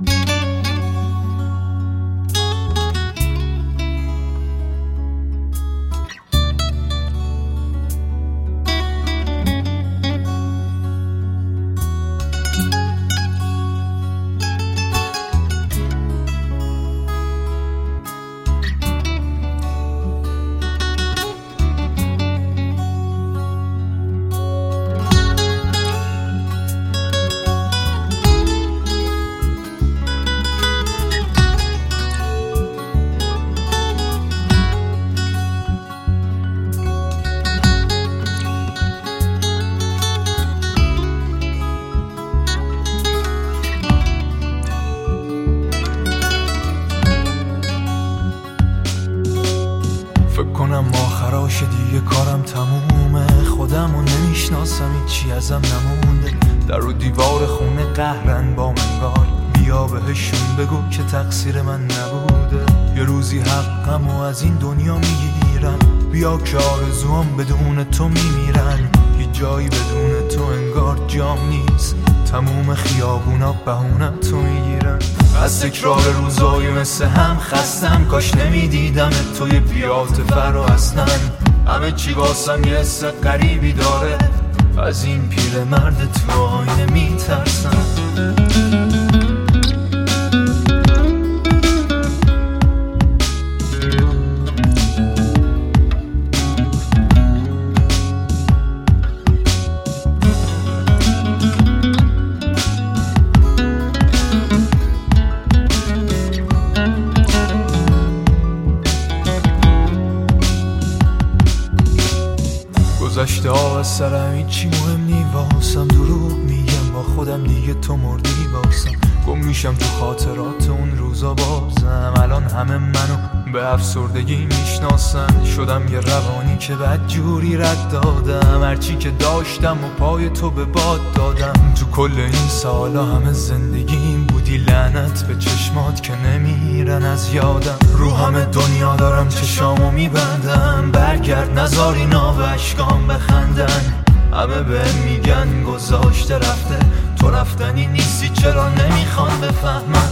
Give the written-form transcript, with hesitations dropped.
کنم آخراش دیگه کارم تمومه، خودمو نمیشناسم هیچی ازم نمونده. در و دیوار خونه قهرن با منگار، بیا بهشون بگو که تقصیر من نبوده. یه روزی حقمو از این دنیا میگیرن، بیا که آرزوام بدون تو میمیرن. هیچ جایی بدون تو انگار جام نیست، تموم خیابونا بهونه تو میگیرن. از تکرار روزای مثل هم خستم، کاش نمیدیدم توی پیاده فرا اصلا. همه چی واسم یه حس غریبی داره، از این پیرمرد تو آینه میترسم. گذشته ها از سرم هیچی مهم نی واسم، دروغ میگم با خودم دیگه تو مردی واسم. گم میشم تو خاطرات اون روزا بازم، الان همه منو به افسردگی میشناسن. شدم یه روانی که بد جوری رد دادم، هرچی که داشتم و پای تو به باد دادم. تو کل این سالا همه زندگیم بودی، لعنت به چشمات که نمیرن از یادم. رو همه دنیا دارم چشامو میبندم، برگرد نذار اینا به اشکام بخندن. همه بهم میگن گذاشته رفته، تو رفتنی نیستی چرا نمیخوان بفهمن.